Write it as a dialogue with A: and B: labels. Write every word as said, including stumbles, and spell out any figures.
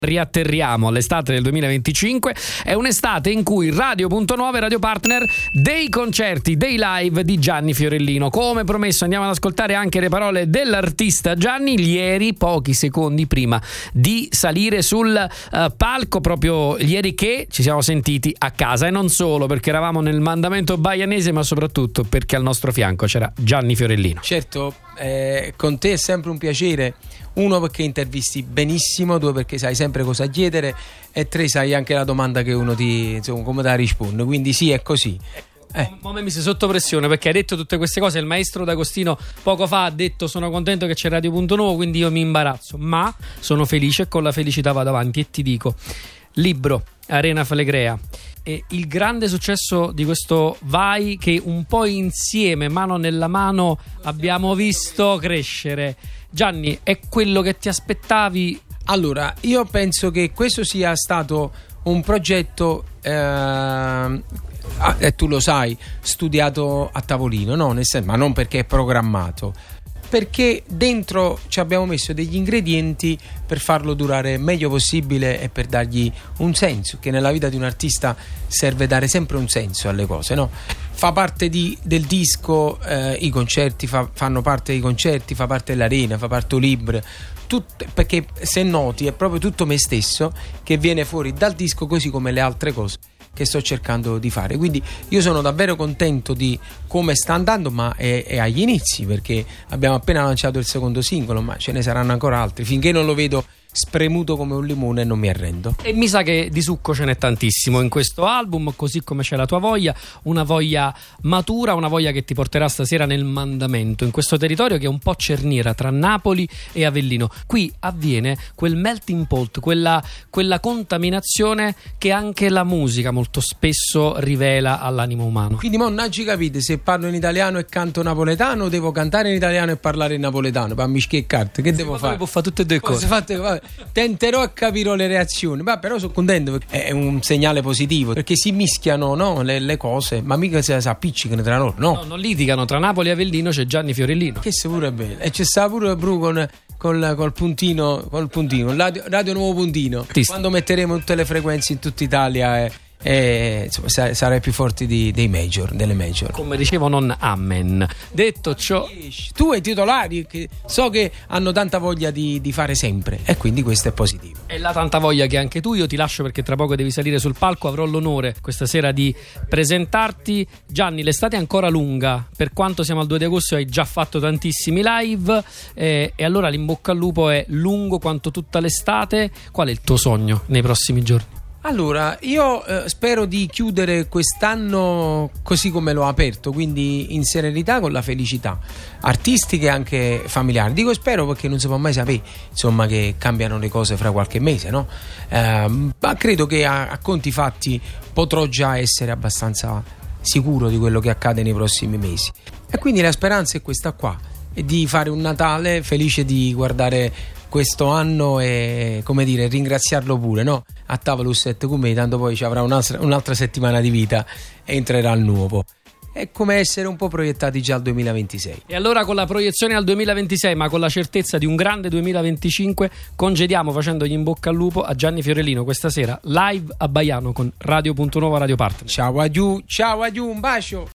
A: Riatterriamo all'estate del duemilaventicinque. È un'estate in cui Radio Punto nove, Radio Partner, dei concerti, dei live di Gianni Fiorellino. Come promesso andiamo ad ascoltare anche le parole dell'artista Gianni ieri, pochi secondi prima di salire sul uh, palco, proprio ieri che ci siamo sentiti a casa, e non solo perché eravamo nel mandamento baianese, ma soprattutto perché al nostro fianco c'era Gianni Fiorellino.
B: Certo, eh, con te è sempre un piacere. Uno, perché intervisti benissimo, due, perché sai sempre cosa chiedere, e tre, sai anche la domanda che uno ti, insomma, come da risponde. Quindi sì, è così.
A: Eh. Ma mi sei sotto pressione perché hai detto tutte queste cose. Il maestro D'Agostino poco fa ha detto: sono contento che c'è Radio Punto Nuovo, quindi io mi imbarazzo, ma sono felice e con la felicità vado avanti. E ti dico, libro, Arena Flegrea, e il grande successo di questo Vai, che un po' insieme, mano nella mano, abbiamo visto crescere. Gianni, è quello che ti aspettavi?
B: Allora, io penso che questo sia stato un progetto, eh, e tu lo sai, studiato a tavolino, no? Nel senso, ma non perché è programmato, perché dentro ci abbiamo messo degli ingredienti per farlo durare meglio possibile e per dargli un senso, che nella vita di un artista serve dare sempre un senso alle cose, no? Fa parte di, del disco, eh, i concerti fa, fanno parte dei concerti, fa parte dell'arena, fa parte del libro, tutto, perché se noti è proprio tutto me stesso che viene fuori dal disco, così come le altre cose che sto cercando di fare. Quindi io sono davvero contento di come sta andando, ma è, è agli inizi, perché abbiamo appena lanciato il secondo singolo, ma ce ne saranno ancora altri. Finché non lo vedo spremuto come un limone non mi arrendo.
A: E mi sa che di succo ce n'è tantissimo in questo album, così come c'è la tua voglia, una voglia matura, una voglia che ti porterà stasera nel mandamento, in questo territorio che è un po' cerniera tra Napoli e Avellino. Qui avviene quel melting pot, quella, quella contaminazione che anche la musica molto spesso rivela all'animo umano.
B: Quindi mo non ci capite se parlo in italiano e canto napoletano, devo cantare in italiano e parlare in napoletano per mischieccarte, che devo fare?
A: Può fare tutte e due cose.
B: Fatte, vabbè, tenterò e capirò le reazioni, ma però sono contento perché è un segnale positivo, perché si mischiano, no, le, le cose, ma mica si appiccicano tra loro, no?
A: No, non litigano. Tra Napoli e Avellino c'è Gianni Fiorellino,
B: che se pure è bello, e c'è sta pure Bru con col, col puntino, col puntino, radio, radio nuovo puntino. Tista. Quando metteremo tutte le frequenze in tutta Italia eh, e insomma sarai più forti di, dei major, delle major,
A: come dicevo, non amen. Detto ciò,
B: tu e i titolari che so che hanno tanta voglia di, di fare sempre, e quindi questo è positivo.
A: E la tanta voglia che anche tu. Io ti lascio perché tra poco devi salire sul palco. Avrò l'onore questa sera di presentarti. Gianni, l'estate è ancora lunga, per quanto siamo al due di agosto hai già fatto tantissimi live, eh, e allora l'in bocca al lupo è lungo quanto tutta l'estate. Qual è il tuo sogno nei prossimi giorni?
B: Allora, io eh, spero di chiudere quest'anno così come l'ho aperto, quindi in serenità, con la felicità artistica e anche familiare. Dico spero perché non si può mai sapere, insomma, che cambiano le cose fra qualche mese, no? Eh, ma credo che a, a conti fatti potrò già essere abbastanza sicuro di quello che accade nei prossimi mesi. E quindi la speranza è questa qua, è di fare un Natale felice, di guardare questo anno e, come dire, ringraziarlo pure, no? A tavolo sette con me, tanto poi ci avrà un'altra, un'altra settimana di vita e entrerà il nuovo. È come essere un po' proiettati già al duemilaventisei.
A: E allora, con la proiezione al duemilaventisei, ma con la certezza di un grande duemilaventicinque, congediamo facendogli in bocca al lupo a Gianni Fiorellino questa sera live a Baiano con Radio Punto Nuovo, Radio Partner.
B: Ciao a giù, ciao a giù, un bacio.